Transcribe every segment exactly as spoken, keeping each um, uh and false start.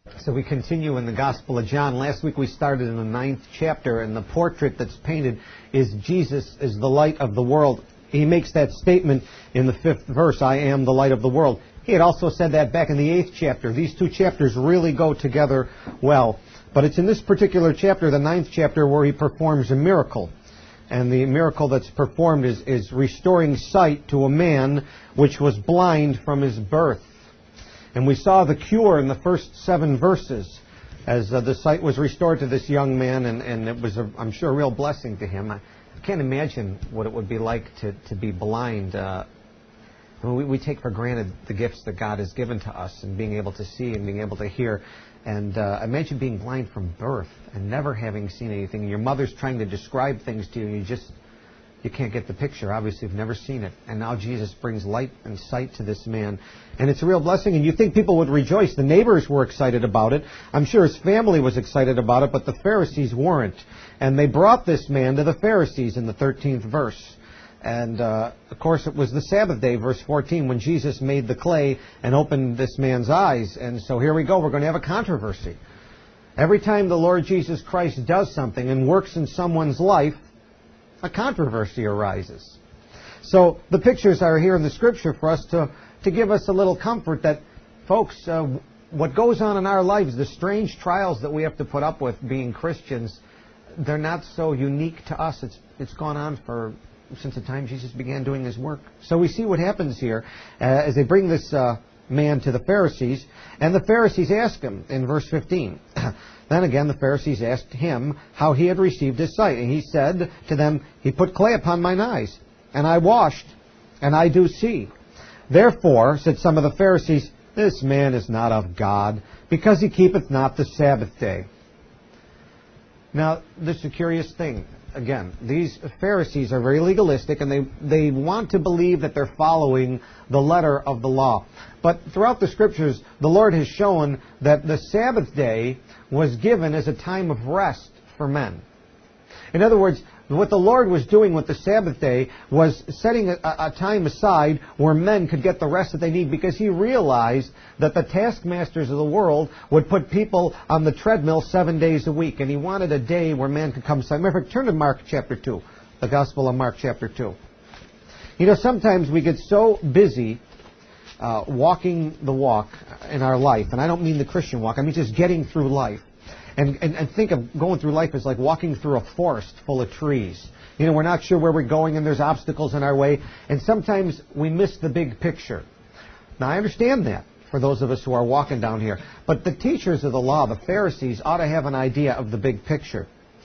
So we continue in the Gospel of John. Last week we started in the ninth chapter, and the portrait that's painted is Jesus is the light of the world. He makes that statement in the fifth verse, I am the light of the world. He had also said that back in the eighth chapter. These two chapters really go together well. But it's in this particular chapter, the ninth chapter, where he performs a miracle. And the miracle that's performed is, is restoring sight to a man which was blind from his birth. And we saw the cure in the first seven verses as uh, the sight was restored to this young man, and, and it was, a, I'm sure, a real blessing to him. I, I can't imagine what it would be like to, to be blind. Uh, I mean, we, we take for granted the gifts that God has given to us and being able to see and being able to hear. And uh, imagine being blind from birth and never having seen anything. And your mother's trying to describe things to you, and you just you can't get the picture. Obviously, you've never seen it. And now Jesus brings light and sight to this man. And it's a real blessing. And you think people would rejoice. The neighbors were excited about it. I'm sure his family was excited about it, but the Pharisees weren't. And they brought this man to the Pharisees in the thirteenth verse. And, uh, of course, it was the Sabbath day, verse fourteen, when Jesus made the clay and opened this man's eyes. And so here we go. We're going to have a controversy. Every time the Lord Jesus Christ does something and works in someone's life, a controversy arises. So the pictures are here in the Scripture for us to, to give us a little comfort that, folks, uh, what goes on in our lives, the strange trials that we have to put up with being Christians, they're not so unique to us. It's it's gone on for since the time Jesus began doing His work. So we see what happens here uh, as they bring this uh, man to the Pharisees, and the Pharisees ask him in verse fifteen. Then again the Pharisees asked him how he had received his sight, and he said to them, He put clay upon mine eyes, and I washed, and I do see. Therefore, said some of the Pharisees, this man is not of God, because he keepeth not the Sabbath day. Now, this is a curious thing. Again, these Pharisees are very legalistic, and they, they want to believe that they're following the letter of the law. But throughout the Scriptures, the Lord has shown that the Sabbath day was given as a time of rest for men. In other words, what the Lord was doing with the Sabbath day was setting a, a time aside where men could get the rest that they need, because He realized that the taskmasters of the world would put people on the treadmill seven days a week, and He wanted a day where man could come aside. Matter of fact, turn to Mark chapter two, the Gospel of Mark chapter two. You know, sometimes we get so busy uh, walking the walk in our life, and I don't mean the Christian walk, I mean just getting through life. And, and, and think of going through life as like walking through a forest full of trees. You know, we're not sure where we're going, and there's obstacles in our way. And sometimes we miss the big picture. Now, I understand that for those of us who are walking down here. But the teachers of the law, the Pharisees, ought to have an idea of the big picture.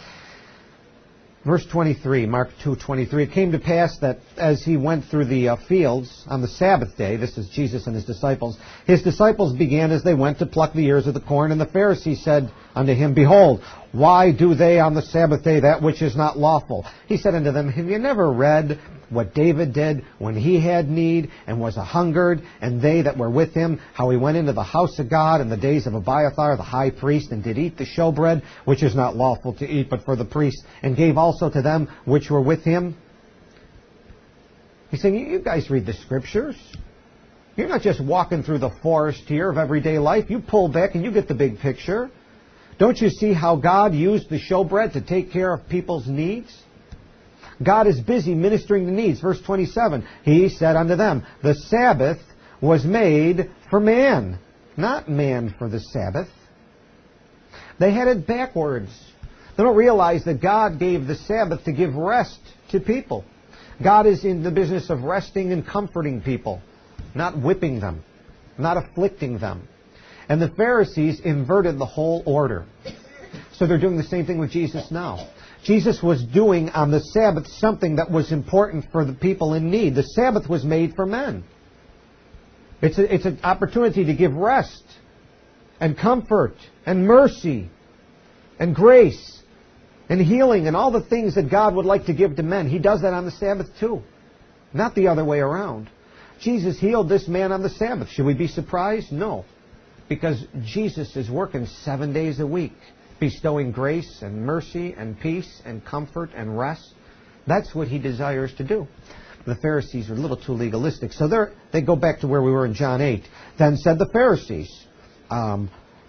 Verse twenty-three, Mark two twenty-three, it came to pass that as he went through the uh, fields on the Sabbath day, this is Jesus and his disciples, his disciples began as they went to pluck the ears of the corn, and the Pharisees said unto him, Behold, why do they on the Sabbath day that which is not lawful? He said unto them, Have you never read what David did when he had need and was a hungered, and they that were with him, how he went into the house of God in the days of Abiathar the high priest, and did eat the showbread, which is not lawful to eat but for the priests, and gave also to them which were with him? He's saying, you guys read the Scriptures. You're not just walking through the forest here of everyday life. You pull back and you get the big picture. Don't you see how God used the showbread to take care of people's needs? God is busy ministering the needs. Verse twenty-seven, He said unto them, The Sabbath was made for man, not man for the Sabbath. They had it backwards. They don't realize that God gave the Sabbath to give rest to people. God is in the business of resting and comforting people, not whipping them, not afflicting them. And the Pharisees inverted the whole order. So they're doing the same thing with Jesus now. Jesus was doing on the Sabbath something that was important for the people in need. The Sabbath was made for men. It's, a, it's an opportunity to give rest and comfort and mercy and grace and healing and all the things that God would like to give to men. He does that on the Sabbath too, not the other way around. Jesus healed this man on the Sabbath. Should we be surprised? No, because Jesus is working seven days a week, bestowing grace and mercy and peace and comfort and rest. That's what He desires to do. The Pharisees are a little too legalistic. So they they go back to where we were in John eight. Then said the Pharisees, um,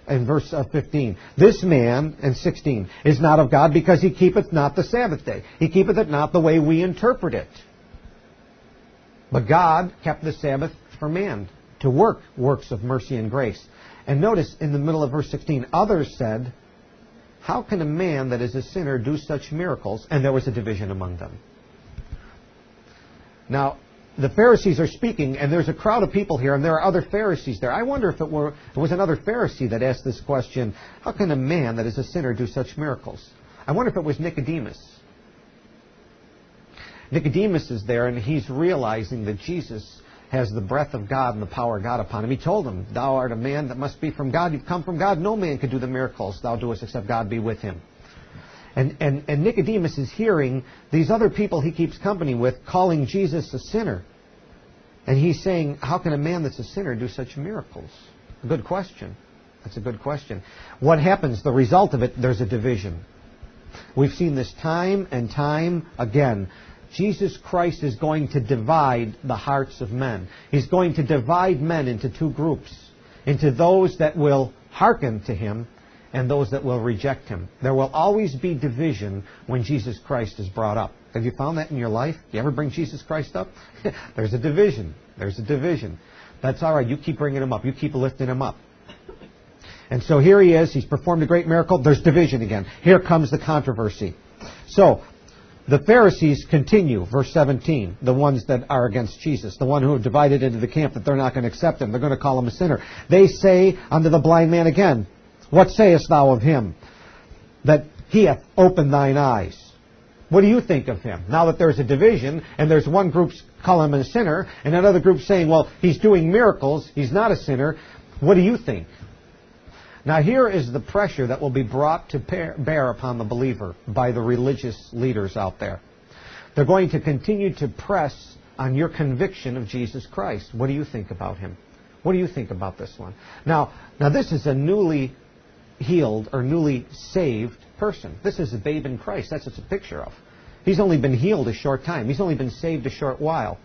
in verse uh, fifteen, this man, and sixteen, is not of God because he keepeth not the Sabbath day. He keepeth it not the way we interpret it. But God kept the Sabbath for man, to work works of mercy and grace. And notice in the middle of verse sixteen, others said, how can a man that is a sinner do such miracles? And there was a division among them. Now, the Pharisees are speaking, and there's a crowd of people here, and there are other Pharisees there. I wonder if it were it was another Pharisee that asked this question, how can a man that is a sinner do such miracles? I wonder if it was Nicodemus. Nicodemus is there, and he's realizing that Jesus has the breath of God and the power of God upon him. He told him, thou art a man that must be from God. You've come from God. No man could do the miracles thou doest except God be with him. And, and, and Nicodemus is hearing these other people he keeps company with calling Jesus a sinner. And he's saying, how can a man that's a sinner do such miracles? A good question. That's a good question. What happens? The result of it, there's a division. We've seen this time and time again. Jesus Christ is going to divide the hearts of men. He's going to divide men into two groups. Into those that will hearken to Him and those that will reject Him. There will always be division when Jesus Christ is brought up. Have you found that in your life? Do you ever bring Jesus Christ up? There's a division. There's a division. That's all right. You keep bringing Him up. You keep lifting Him up. And so here He is. He's performed a great miracle. There's division again. Here comes the controversy. So, the Pharisees continue, verse seventeen, the ones that are against Jesus, the one who have divided into the camp that they're not going to accept Him. They're going to call Him a sinner. They say unto the blind man again, what sayest thou of Him, that He hath opened thine eyes? What do you think of Him? Now that there's a division, and there's one group calling Him a sinner, and another group saying, well, He's doing miracles, He's not a sinner, what do you think? Now here is the pressure that will be brought to bear upon the believer by the religious leaders out there. They're going to continue to press on your conviction of Jesus Christ. What do you think about Him? What do you think about this one? Now, now this is a newly healed or newly saved person. This is a babe in Christ. That's what it's a picture of. He's only been healed a short time. He's only been saved a short while.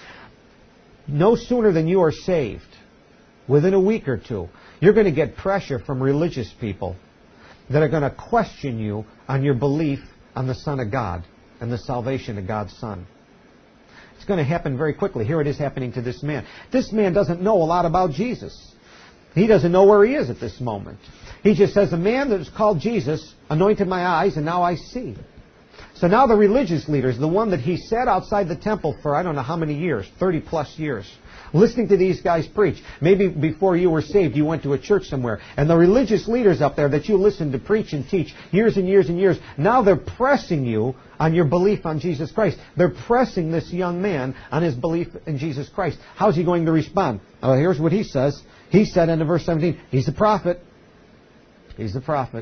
No sooner than you are saved, within a week or two, you're going to get pressure from religious people that are going to question you on your belief on the Son of God and the salvation of God's Son. It's going to happen very quickly. Here it is happening to this man. This man doesn't know a lot about Jesus. He doesn't know where he is at this moment. He just says, a man that is called Jesus anointed my eyes and now I see. So now the religious leaders, the one that he sat outside the temple for I don't know how many years, thirty plus years, listening to these guys preach. Maybe before you were saved, you went to a church somewhere. And the religious leaders up there that you listened to preach and teach years and years and years, now they're pressing you on your belief on Jesus Christ. They're pressing this young man on his belief in Jesus Christ. How's he going to respond? Oh, here's what he says. He said in verse seventeen, he's a prophet. He's a prophet.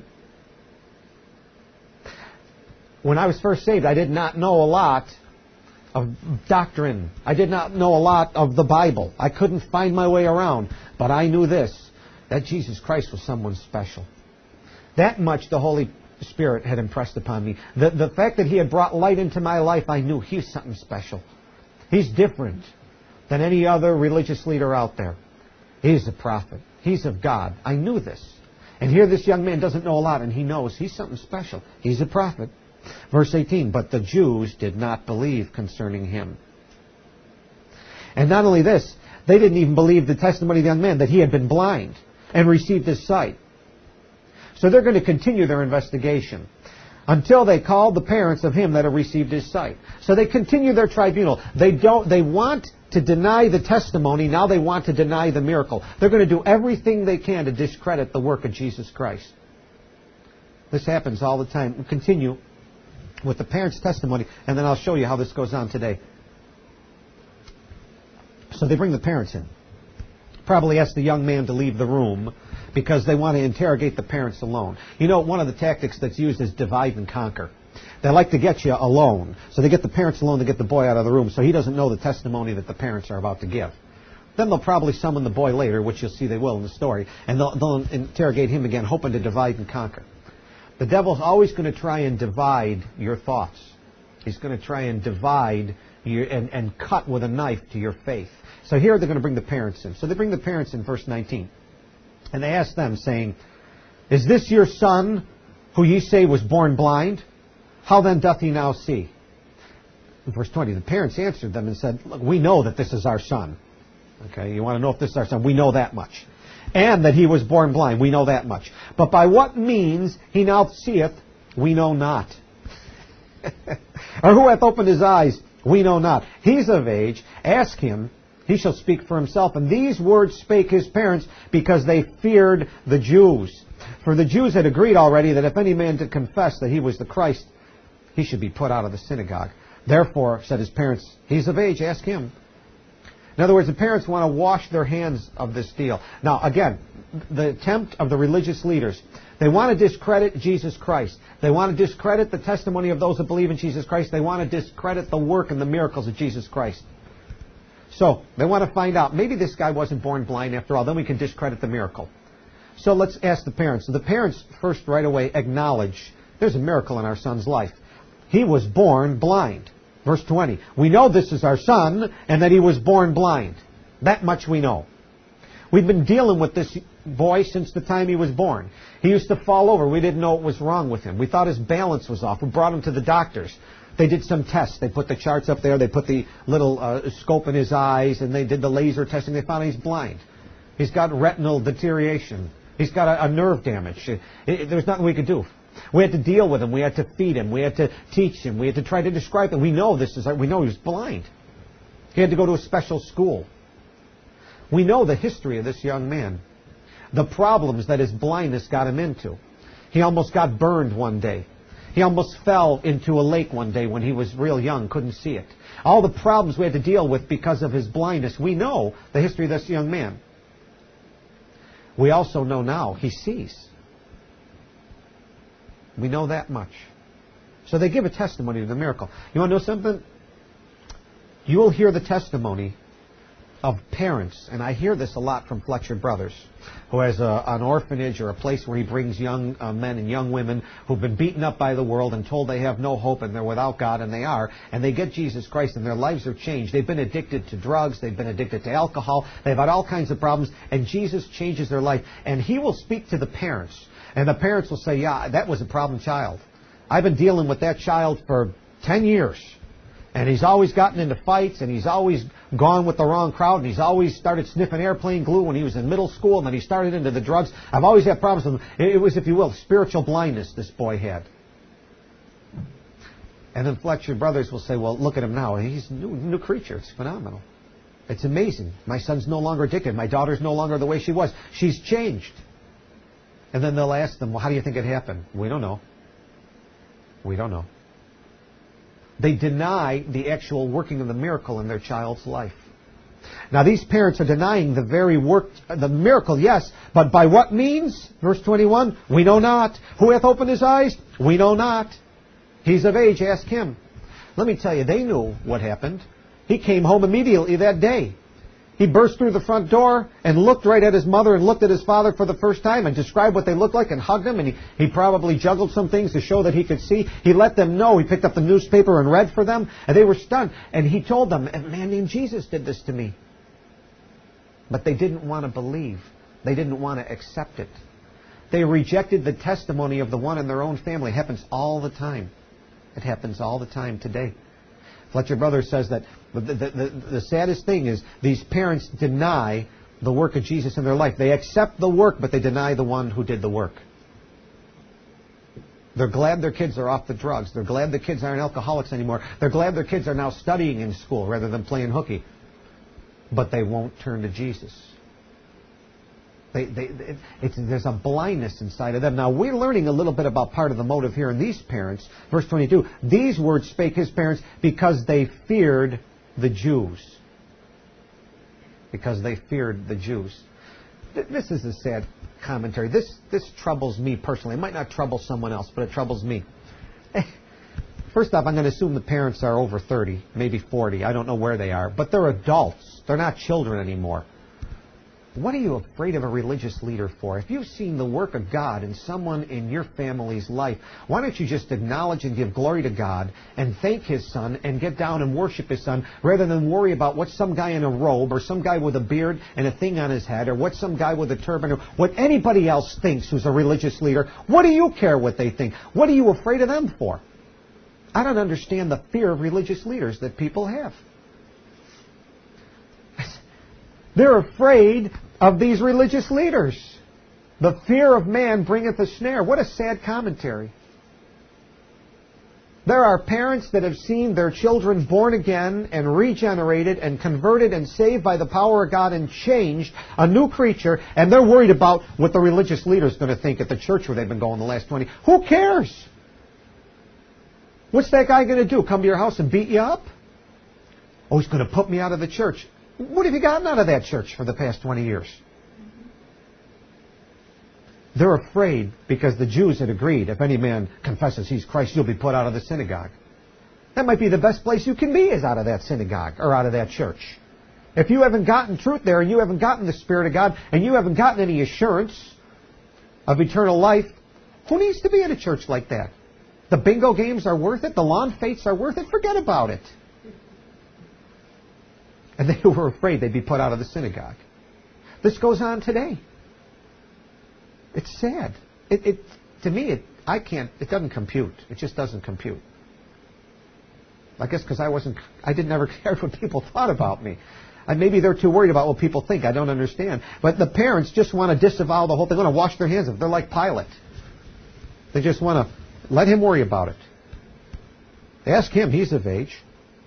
When I was first saved, I did not know a lot of doctrine. I did not know a lot of the Bible. I couldn't find my way around. But I knew this, that Jesus Christ was someone special. That much the Holy Spirit had impressed upon me. The, the fact that He had brought light into my life, I knew He's something special. He's different than any other religious leader out there. He's a prophet. He's of God. I knew this. And here this young man doesn't know a lot, and he knows he's something special. He's a prophet. Verse eighteen, but the Jews did not believe concerning Him. And not only this, they didn't even believe the testimony of the young man that he had been blind and received his sight. So they're going to continue their investigation until they called the parents of him that had received his sight. So they continue their tribunal. They don't. They want to deny the testimony. Now they want to deny the miracle. They're going to do everything they can to discredit the work of Jesus Christ. This happens all the time. We'll continue with the parents' testimony, and then I'll show you how this goes on today. So they bring the parents in. Probably ask the young man to leave the room because they want to interrogate the parents alone. You know, one of the tactics that's used is divide and conquer. They like to get you alone. So they get the parents alone to get the boy out of the room so he doesn't know the testimony that the parents are about to give. Then they'll probably summon the boy later, which you'll see they will in the story, and they'll, they'll interrogate him again, hoping to divide and conquer. The devil's always going to try and divide your thoughts. He's going to try and divide your, and, and cut with a knife to your faith. So here they're going to bring the parents in. So they bring the parents in, verse nineteen. And they asked them, saying, Is this your son, who ye say was born blind? How then doth he now see? In verse twenty, the parents answered them and said, Look, we know that this is our son. Okay, you want to know if this is our son? We know that much. And that he was born blind. We know that much. But by what means he now seeth, we know not. Or who hath opened his eyes? We know not. He's of age. Ask him. He shall speak for himself. And these words spake his parents, because they feared the Jews. For the Jews had agreed already that if any man did confess that he was the Christ, he should be put out of the synagogue. Therefore, said his parents, He's of age. Ask him. In other words, the parents want to wash their hands of this deal. Now, again, the attempt of the religious leaders, they want to discredit Jesus Christ. They want to discredit the testimony of those that believe in Jesus Christ. They want to discredit the work and the miracles of Jesus Christ. So, they want to find out, maybe this guy wasn't born blind after all. Then we can discredit the miracle. So let's ask the parents. So the parents first right away acknowledge there's a miracle in our son's life. He was born blind. Verse twenty, we know this is our son and that he was born blind. That much we know. We've been dealing with this boy since the time he was born. He used to fall over. We didn't know what was wrong with him. We thought his balance was off. We brought him to the doctors. They did some tests. They put the charts up there. They put the little uh, scope in his eyes, and they did the laser testing. They found he's blind. He's got retinal deterioration. He's got a, a nerve damage. It, it, there's nothing we could do. We had to deal with him. We had to feed him. We had to teach him. We had to try to describe him. We know this is. We know he was blind. He had to go to a special school. We know the history of this young man. The problems that his blindness got him into. He almost got burned one day. He almost fell into a lake one day when he was real young, couldn't see it. All the problems we had to deal with because of his blindness. We know the history of this young man. We also know now he sees. We know that much. So they give a testimony to the miracle. You want to know something? You will hear the testimony of parents, and I hear this a lot from Fletcher Brothers, who has a, an orphanage or a place where he brings young uh, men and young women who've been beaten up by the world and told they have no hope and they're without God, and they are, and they get Jesus Christ and their lives are changed. They've been addicted to drugs, they've been addicted to alcohol, they've had all kinds of problems, and Jesus changes their life. And he will speak to the parents, and the parents will say, yeah, that was a problem child. I've been dealing with that child for ten years. And he's always gotten into fights, and he's always gone with the wrong crowd, and he's always started sniffing airplane glue when he was in middle school, and then he started into the drugs. I've always had problems with him. It was, if you will, spiritual blindness this boy had. And then Fletcher Brothers will say, well, look at him now. He's a new, new creature. It's phenomenal. It's amazing. My son's no longer addicted. My daughter's no longer the way she was. She's changed. And then they'll ask them, well, how do you think it happened? We don't know. We don't know. They deny the actual working of the miracle in their child's life. Now these parents are denying the very work, the miracle, yes, but by what means? Verse twenty-one, we know not. Who hath opened his eyes? We know not. He's of age, ask him. Let me tell you, they knew what happened. He came home immediately that day. He burst through the front door and looked right at his mother and looked at his father for the first time and described what they looked like and hugged them. And he, he probably juggled some things to show that he could see. He let them know. He picked up the newspaper and read for them. And they were stunned. And he told them, a man named Jesus did this to me. But they didn't want to believe. They didn't want to accept it. They rejected the testimony of the one in their own family. It happens all the time. It happens all the time today. Fletcher Brothers says that the, the, the, the saddest thing is these parents deny the work of Jesus in their life. They accept the work, but they deny the one who did the work. They're glad their kids are off the drugs. They're glad the kids aren't alcoholics anymore. They're glad their kids are now studying in school rather than playing hooky. But they won't turn to Jesus. They, they, it's, there's a blindness inside of them. Now, we're learning a little bit about part of the motive here in these parents. Verse twenty-two, these words spake his parents because they feared the Jews. Because they feared the Jews. This is a sad commentary. This, this troubles me personally. It might not trouble someone else, but it troubles me. First off, I'm going to assume the parents are over thirty, maybe forty. I don't know where they are. But they're adults. They're not children anymore. What are you afraid of a religious leader for? If you've seen the work of God in someone in your family's life, why don't you just acknowledge and give glory to God and thank His Son and get down and worship His Son rather than worry about what some guy in a robe or some guy with a beard and a thing on his head or what some guy with a turban or what anybody else thinks who's a religious leader. What do you care what they think? What are you afraid of them for? I don't understand the fear of religious leaders that people have. They're afraid of these religious leaders. The fear of man bringeth a snare. What a sad commentary. There are parents that have seen their children born again and regenerated and converted and saved by the power of God and changed, a new creature, and they're worried about what the religious leader is going to think at the church where they've been going the last twenty. Who cares? What's that guy going to do? Come to your house and beat you up? Oh, he's going to put me out of the church. What have you gotten out of that church for the past twenty years? They're afraid because the Jews had agreed, if any man confesses he's Christ, you'll be put out of the synagogue. That might be the best place you can be, is out of that synagogue or out of that church. If you haven't gotten truth there and you haven't gotten the Spirit of God and you haven't gotten any assurance of eternal life, who needs to be in a church like that? The bingo games are worth it? The lawn fates are worth it? Forget about it. And they were afraid they'd be put out of the synagogue. This goes on today. It's sad. It, it to me, it I can't. It doesn't compute. It just doesn't compute. I guess because I wasn't. I didn't ever care what people thought about me. And maybe they're too worried about what people think. I don't understand. But the parents just want to disavow the whole thing. They want to wash their hands of it. They're like Pilate. They just want to let him worry about it. Ask him. He's of age.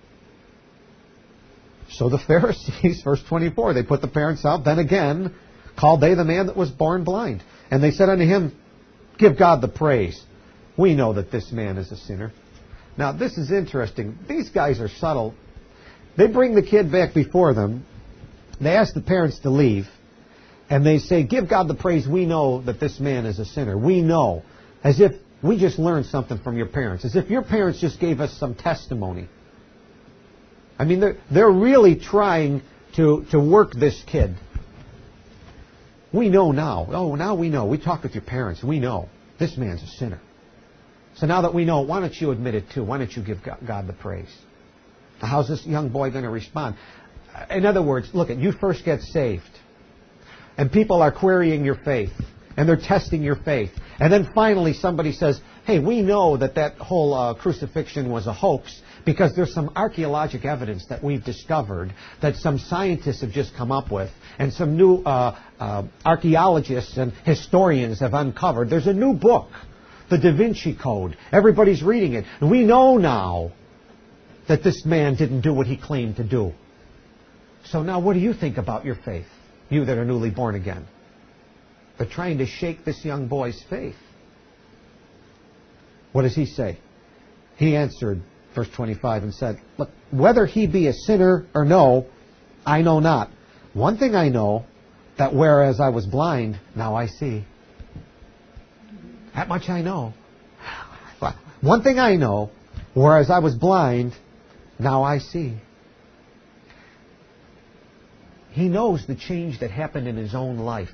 So the Pharisees, verse twenty-four, they put the parents out. Then again, called they the man that was born blind. And they said unto him, give God the praise. We know that this man is a sinner. Now, this is interesting. These guys are subtle. They bring the kid back before them. They ask the parents to leave. And they say, give God the praise. We know that this man is a sinner. We know. As if we just learned something from your parents. As if your parents just gave us some testimony. I mean, they're, they're really trying to, to work this kid. We know now. Oh, now we know. We talked with your parents. We know. This man's a sinner. So now that we know, why don't you admit it too? Why don't you give God the praise? Now, how's this young boy going to respond? In other words, look, you first get saved. And people are querying your faith. And they're testing your faith. And then finally somebody says, hey, we know that that whole uh, crucifixion was a hoax because there's some archaeologic evidence that we've discovered that some scientists have just come up with and some new uh, uh, archaeologists and historians have uncovered. There's a new book, the Da Vinci Code. Everybody's reading it. And we know now that this man didn't do what he claimed to do. So now what do you think about your faith, you that are newly born again? They're trying to shake this young boy's faith. What does he say? He answered, verse twenty-five, and said, look, whether he be a sinner or no, I know not. One thing I know, that whereas I was blind, now I see. That much I know. One thing I know, whereas I was blind, now I see. He knows the change that happened in his own life.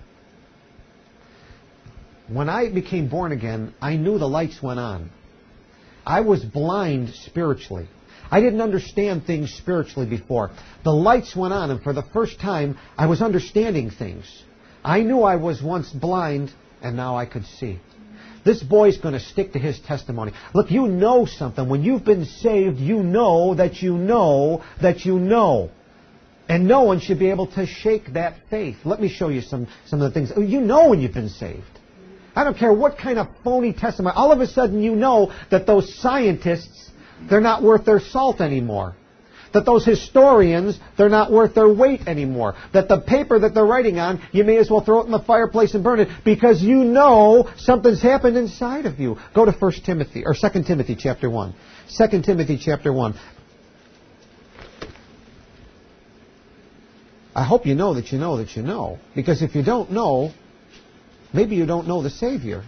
When I became born again, I knew the lights went on. I was blind spiritually. I didn't understand things spiritually before. The lights went on, and for the first time, I was understanding things. I knew I was once blind, and now I could see. This boy's going to stick to his testimony. Look, you know something. When you've been saved, you know that you know that you know. And no one should be able to shake that faith. Let me show you some, some of the things. You know when you've been saved. I don't care what kind of phony testimony. All of a sudden you know that those scientists, they're not worth their salt anymore. That those historians, they're not worth their weight anymore. That the paper that they're writing on, you may as well throw it in the fireplace and burn it because you know something's happened inside of you. Go to First Timothy, or Second Timothy chapter one. Second Timothy chapter one. I hope you know that you know that you know. Because if you don't know, maybe you don't know the Savior.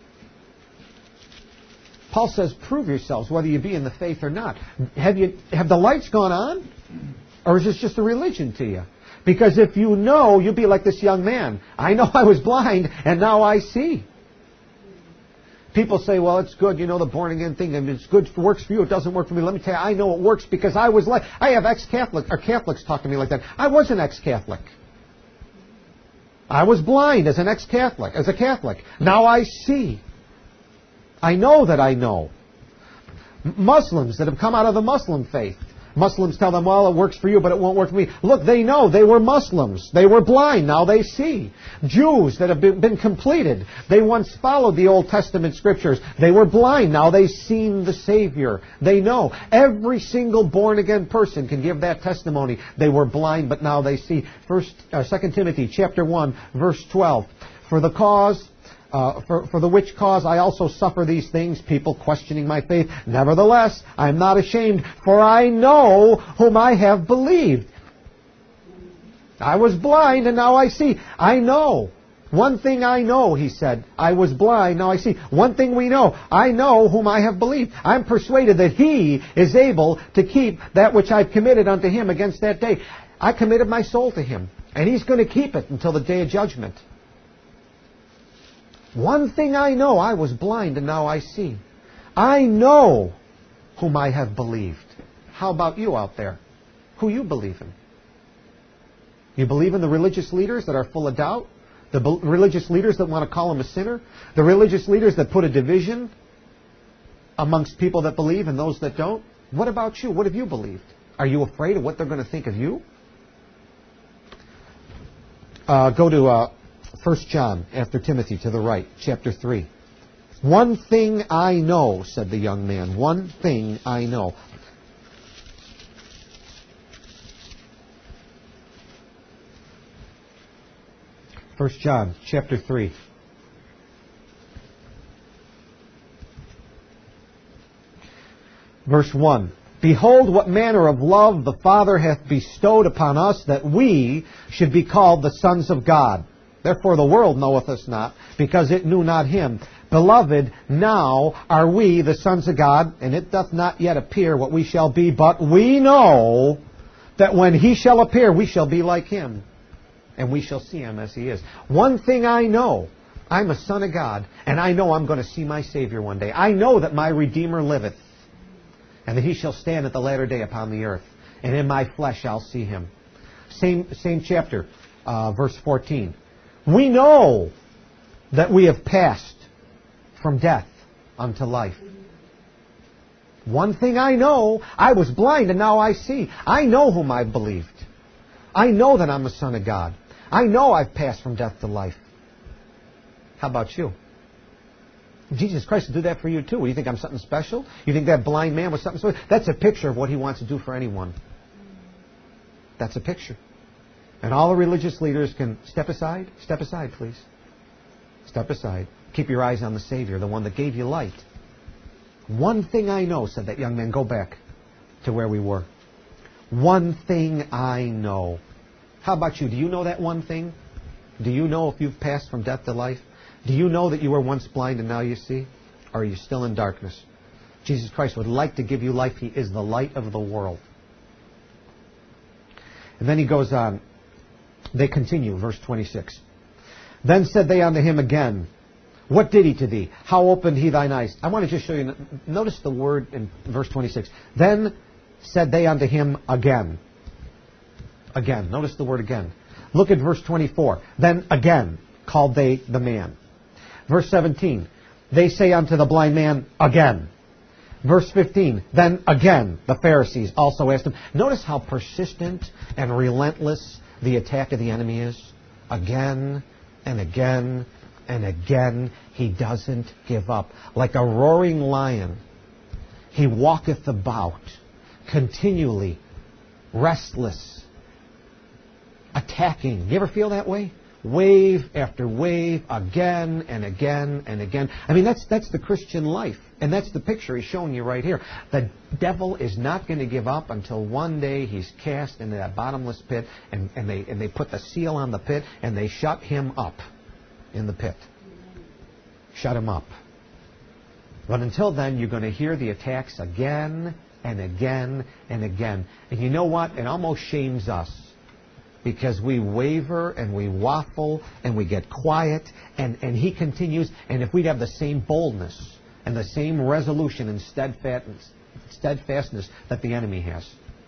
Paul says, prove yourselves whether you be in the faith or not. Have you have the lights gone on? Or is this just a religion to you? Because if you know, you'll be like this young man. I know I was blind, and now I see. People say, well, it's good, you know, the born-again thing, and it's good, it works for you, it doesn't work for me. Let me tell you, I know it works because I was like, I have ex-Catholic, or Catholics talk to me like that. I was an ex-Catholic. I was blind as an ex-Catholic, as a Catholic. Now I see. I know that I know. Muslims that have come out of the Muslim faith. Muslims tell them, well, it works for you, but it won't work for me. Look, they know. They were Muslims. They were blind. Now they see. Jews that have been, been completed. They once followed the Old Testament scriptures. They were blind. Now they've seen the Savior. They know. Every single born-again person can give that testimony. They were blind, but now they see. First, uh, Second Timothy chapter one, verse twelve. For the cause... Uh, for, for the which cause I also suffer these things, people questioning my faith. Nevertheless, I am not ashamed, for I know whom I have believed. I was blind, and now I see. I know. One thing I know, he said. I was blind, now I see. One thing we know. I know whom I have believed. I'm persuaded that he is able to keep that which I've committed unto him against that day. I committed my soul to him, and he's going to keep it until the day of judgment. One thing I know, I was blind and now I see. I know whom I have believed. How about you out there? Who you believe in? You believe in the religious leaders that are full of doubt? The be- religious leaders that want to call him a sinner? The religious leaders that put a division amongst people that believe and those that don't? What about you? What have you believed? Are you afraid of what they're going to think of you? Uh, go to... Uh, First John, after Timothy, to the right, chapter three. One thing I know, said the young man. One thing I know. First John, chapter three. Verse one. Behold, what manner of love the Father hath bestowed upon us, that we should be called the sons of God. Therefore the world knoweth us not, because it knew not him. Beloved, now are we the sons of God, and it doth not yet appear what we shall be, but we know that when he shall appear, we shall be like him, and we shall see him as he is. One thing I know, I'm a son of God, and I know I'm going to see my Savior one day. I know that my Redeemer liveth, and that he shall stand at the latter day upon the earth, and in my flesh I'll see him. Same, same chapter, uh, verse fourteen. We know that we have passed from death unto life. One thing I know, I was blind and now I see. I know whom I believed. I know that I'm a son of God. I know I've passed from death to life. How about you? Jesus Christ will do that for you too. You think I'm something special? You think that blind man was something special? That's a picture of what he wants to do for anyone. That's a picture. And all the religious leaders can step aside. Step aside, please. Step aside. Keep your eyes on the Savior, the one that gave you light. One thing I know, said that young man. Go back to where we were. One thing I know. How about you? Do you know that one thing? Do you know if you've passed from death to life? Do you know that you were once blind and now you see? Or are you still in darkness? Jesus Christ would like to give you life. He is the light of the world. And then he goes on. They continue, verse twenty-six. Then said they unto him again, what did he to thee? How opened he thine eyes? I want to just show you, notice the word in verse twenty-six. Then said they unto him again. Again. Notice the word again. Look at verse twenty-four. Then again called they the man. Verse seventeen. They say unto the blind man again. Verse fifteen. Then again the Pharisees also asked him. Notice how persistent and relentless the attack of the enemy is. Again and again and again. He doesn't give up. Like a roaring lion, he walketh about, continually, restless, attacking. You ever feel that way? Wave after wave, again and again and again. I mean, that's that's the Christian life. And that's the picture he's showing you right here. The devil is not going to give up until one day he's cast into that bottomless pit, and, and, they, and they put the seal on the pit, and they shut him up in the pit. Shut him up. But until then, you're going to hear the attacks again and again and again. And you know what? It almost shames us because we waver and we waffle and we get quiet, and, and he continues. And if we'd have the same boldness and the same resolution and steadfastness, steadfastness that the enemy has,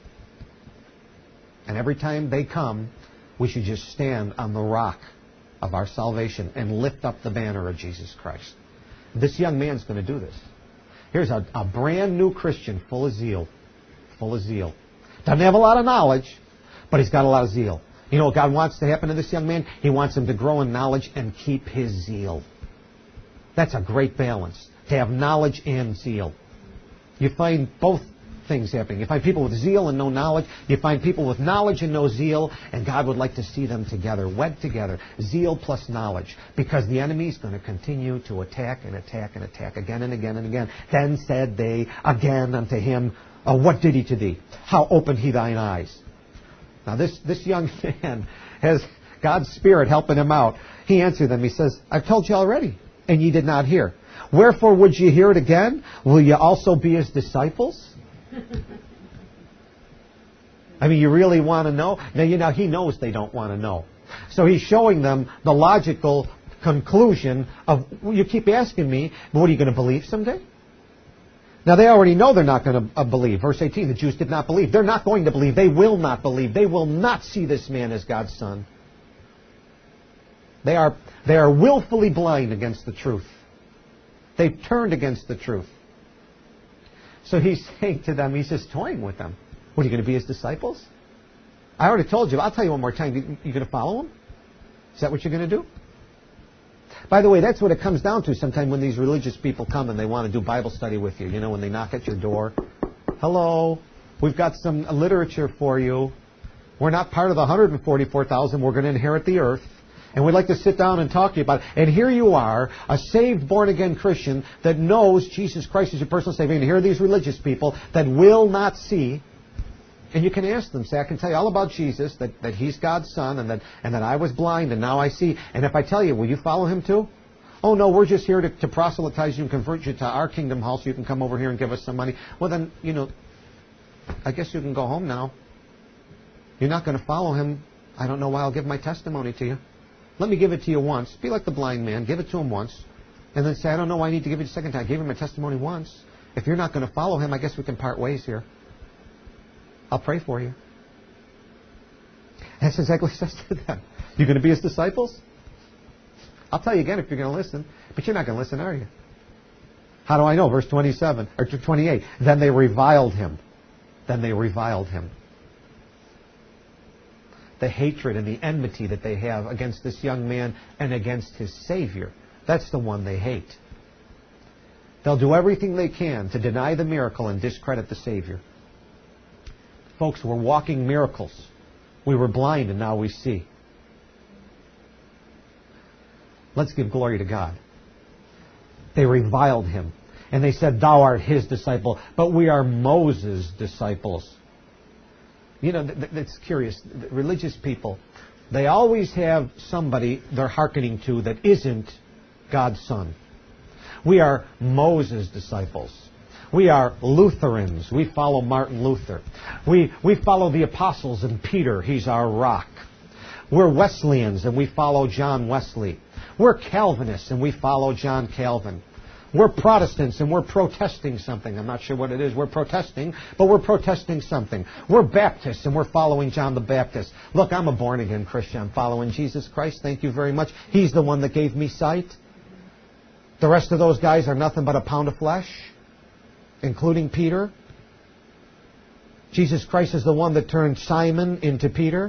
and every time they come, we should just stand on the rock of our salvation and lift up the banner of Jesus Christ. This young man's going to do this. Here's a, a brand new Christian full of zeal. Full of zeal. Doesn't have a lot of knowledge, but he's got a lot of zeal. You know what God wants to happen to this young man? He wants him to grow in knowledge and keep his zeal. That's a great balance, to have knowledge and zeal. You find both things happening. You find people with zeal and no knowledge. You find people with knowledge and no zeal, and God would like to see them together, wed together. Zeal plus knowledge. Because the enemy is going to continue to attack and attack and attack again and again and again. Then said they again unto him, oh, what did he to thee? How opened he thine eyes? Now this, this young man has God's Spirit helping him out. He answered them. He says, I've told you already, and ye did not hear. Wherefore would ye hear it again? Will ye also be his disciples? I mean, you really want to know? Now, you know, he knows they don't want to know. So he's showing them the logical conclusion of, well, you keep asking me, but what are you going to believe someday? Now, they already know they're not going to uh, believe. Verse eighteen, the Jews did not believe. They're not going to believe. They will not believe. They will not see this man as God's Son. They are, they are willfully blind against the truth. They've turned against the truth. So he's saying to them, he's just toying with them. What, are you going to be his disciples? I already told you. I'll tell you one more time. You, you going to follow him? Is that what you're going to do? By the way, that's what it comes down to sometimes when these religious people come and they want to do Bible study with you. You know, when they knock at your door. Hello, we've got some literature for you. We're not part of the one hundred forty-four thousand. We're going to inherit the earth. And we'd like to sit down and talk to you about it. And here you are, a saved, born-again Christian that knows Jesus Christ is your personal Savior. And here are these religious people that will not see. And you can ask them, say, I can tell you all about Jesus, that, that He's God's Son, and that, and that I was blind, and now I see. And if I tell you, will you follow Him too? Oh, no, we're just here to, to proselytize you and convert you to our kingdom hall so you can come over here and give us some money. Well, then, you know, I guess you can go home now. You're not going to follow Him. I don't know why I'll give my testimony to you. Let me give it to you once. Be like the blind man. Give it to him once. And then say, I don't know why I need to give it a second time. I gave him my testimony once. If you're not going to follow Him, I guess we can part ways here. I'll pray for you. That's exactly what He says to them. You going to be His disciples? I'll tell you again if you're going to listen. But you're not going to listen, are you? How do I know? Verse twenty-seven or twenty-eight. Then they reviled Him. Then they reviled Him. The hatred and the enmity that they have against this young man and against his Savior. That's the one they hate. They'll do everything they can to deny the miracle and discredit the Savior. Folks, we're walking miracles. We were blind and now we see. Let's give glory to God. They reviled Him. And they said, Thou art His disciple, but we are Moses' disciples. You know, that's curious. Religious people, they always have somebody they're hearkening to that isn't God's Son. We are Moses' disciples. We are Lutherans. We follow Martin Luther. We, we follow the apostles and Peter. He's our rock. We're Wesleyans and we follow John Wesley. We're Calvinists and we follow John Calvin. We're Protestants and we're protesting something. I'm not sure what it is we're protesting, but we're protesting something. We're Baptists and we're following John the Baptist. Look, I'm a born-again Christian. I'm following Jesus Christ. Thank you very much. He's the one that gave me sight. The rest of those guys are nothing but a pound of flesh, including Peter. Jesus Christ is the one that turned Simon into Peter.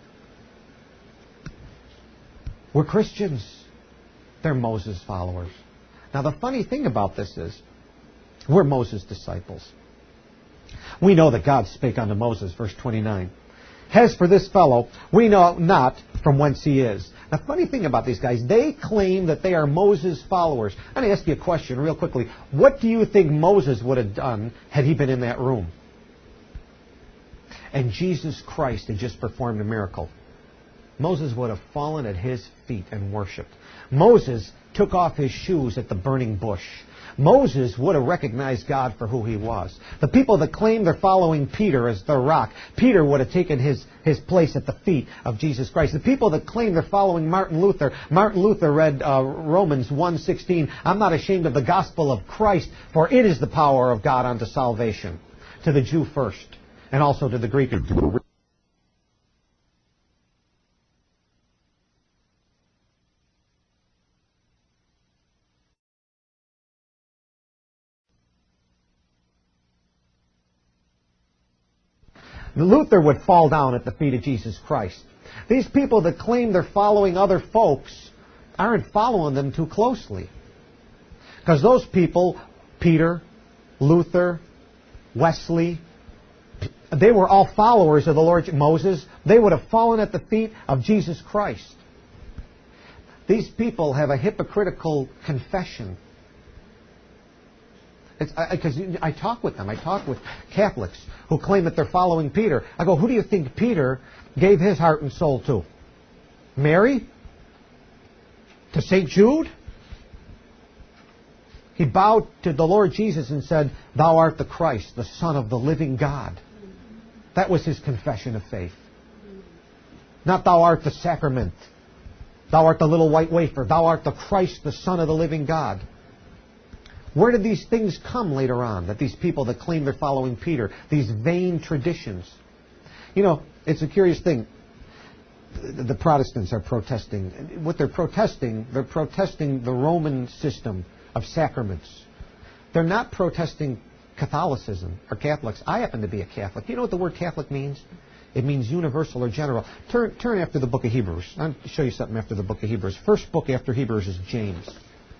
We're Christians. They're Moses' followers. Now, the funny thing about this is, we're Moses' disciples. We know that God spake unto Moses, verse twenty-nine. As for this fellow, we know not from whence he is. The funny thing about these guys, they claim that they are Moses' followers. I'm going to ask you a question real quickly. What do you think Moses would have done had he been in that room? And Jesus Christ had just performed a miracle. Moses would have fallen at his feet and worshipped. Moses took off his shoes at the burning bush. Moses would have recognized God for who he was. The people that claim they're following Peter as their rock, Peter would have taken his, his place at the feet of Jesus Christ. The people that claim they're following Martin Luther, Martin Luther read uh, Romans one sixteen, I'm not ashamed of the gospel of Christ, for it is the power of God unto salvation. To the Jew first, and also to the Greek. Luther would fall down at the feet of Jesus Christ. These people that claim they're following other folks aren't following them too closely. Because those people, Peter, Luther, Wesley, they were all followers of the Lord Moses. They would have fallen at the feet of Jesus Christ. These people have a hypocritical confession. Because I, I talk with them. I talk with Catholics who claim that they're following Peter. I go, who do you think Peter gave his heart and soul to? Mary? To Saint Jude? He bowed to the Lord Jesus and said, Thou art the Christ, the Son of the living God. That was his confession of faith. Not thou art the sacrament. Thou art the little white wafer. Thou art the Christ, the Son of the living God. Where did these things come later on, that these people that claim they're following Peter, these vain traditions? You know, it's a curious thing. The Protestants are protesting. What they're protesting, they're protesting the Roman system of sacraments. They're not protesting Catholicism or Catholics. I happen to be a Catholic. You know what the word Catholic means? It means universal or general. Turn, turn after the book of Hebrews. I'll show you something after the book of Hebrews. First book after Hebrews is James.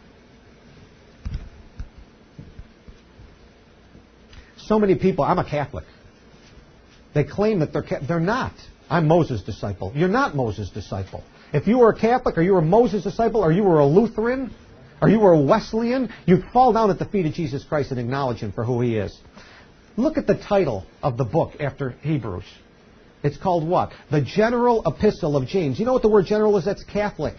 So many people, I'm a Catholic. They claim that they're they're not. I'm Moses' disciple. You're not Moses' disciple. If you were a Catholic, or you were Moses' disciple, or you were a Lutheran, or you were a Wesleyan, you'd fall down at the feet of Jesus Christ and acknowledge Him for who He is. Look at the title of the book after Hebrews. It's called what? The General Epistle of James. You know what the word general is? That's Catholic.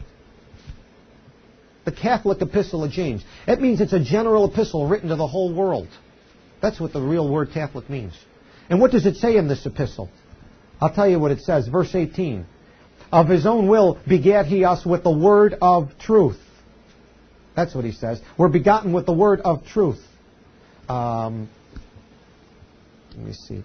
The Catholic Epistle of James. It means it's a general epistle written to the whole world. That's what the real word Catholic means. And what does it say in this epistle? I'll tell you what it says. Verse eighteen. Of His own will begat He us with the word of truth. That's what he says. We're begotten with the word of truth. Um, let me see.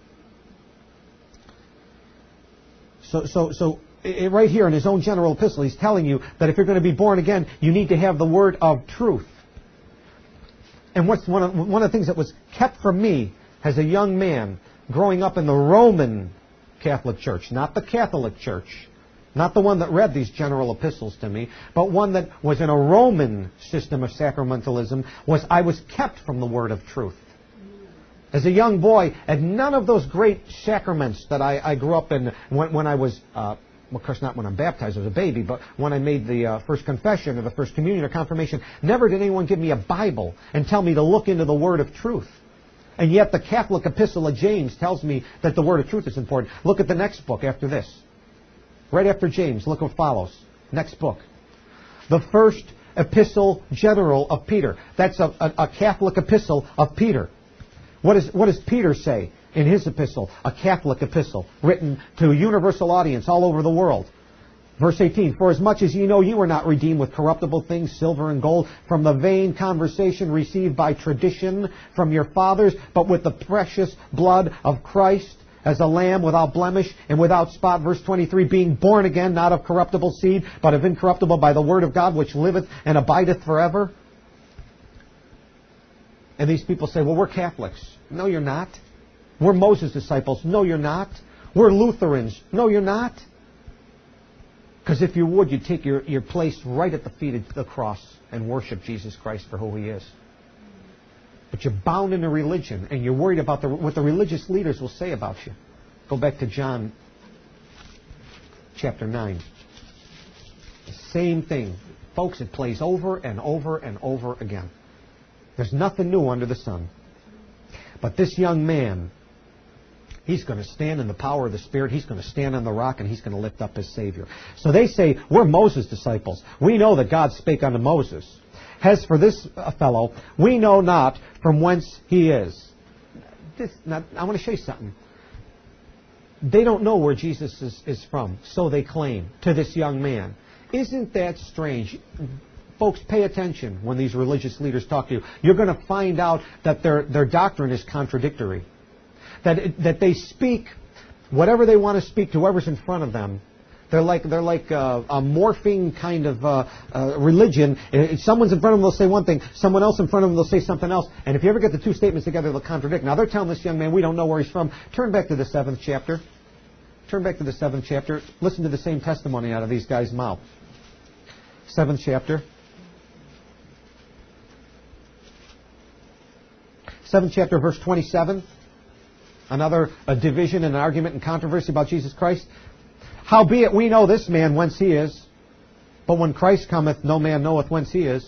So, so, so it, right here in his own general epistle, he's telling you that if you're going to be born again, you need to have the word of truth. And what's one of, one of the things that was kept from me as a young man growing up in the Roman Catholic Church, not the Catholic Church, not the one that read these general epistles to me, but one that was in a Roman system of sacramentalism, was I was kept from the word of truth. As a young boy, and none of those great sacraments that I, I grew up in when, when I was, uh, well, of course not when I'm baptized as a baby, but when I made the uh, first confession or the first communion or confirmation, never did anyone give me a Bible and tell me to look into the word of truth. And yet the Catholic Epistle of James tells me that the word of truth is important. Look at the next book after this. Right after James, look what follows. Next book. The First Epistle General of Peter. That's a, a, a Catholic epistle of Peter. What, is, what does Peter say in his epistle? A Catholic epistle written to a universal audience all over the world. Verse eighteen, For as much as ye know ye were not redeemed with corruptible things, silver and gold, from the vain conversation received by tradition from your fathers, but with the precious blood of Christ, as a lamb without blemish and without spot. Verse twenty-three, being born again, not of corruptible seed, but of incorruptible, by the word of God, which liveth and abideth forever. And these people say, well, we're Catholics. No, you're not. We're Moses' disciples. No, you're not. We're Lutherans. No, you're not. Because if you would, you'd take your, your place right at the feet of the cross and worship Jesus Christ for who He is. But you're bound in a religion, and you're worried about the, what the religious leaders will say about you. Go back to John chapter nine. The same thing. Folks, it plays over and over and over again. There's nothing new under the sun. But this young man He's going to stand in the power of the Spirit. He's going to stand on the rock, and he's going to lift up his Savior. So they say, we're Moses' disciples. We know that God spake unto Moses. As for this fellow, we know not from whence he is. This, now, I want to show you something. They don't know where Jesus is, is from, so they claim to this young man. Isn't that strange? Folks, pay attention when these religious leaders talk to you. You're going to find out that their, their doctrine is contradictory. That, it, that they speak whatever they want to speak to whoever's in front of them. They're like they're like a, a morphing kind of uh, uh, religion. If someone's in front of them, they'll say one thing. Someone else in front of them, they'll say something else. And if you ever get the two statements together, they'll contradict. Now, they're telling this young man, we don't know where he's from. Turn back to the seventh chapter. Turn back to the seventh chapter. Listen to the same testimony out of these guys' mouths. Seventh chapter. Seventh chapter, verse twenty-seven. Another a division and an argument and controversy about Jesus Christ. Howbeit we know this man whence he is, but when Christ cometh, no man knoweth whence he is.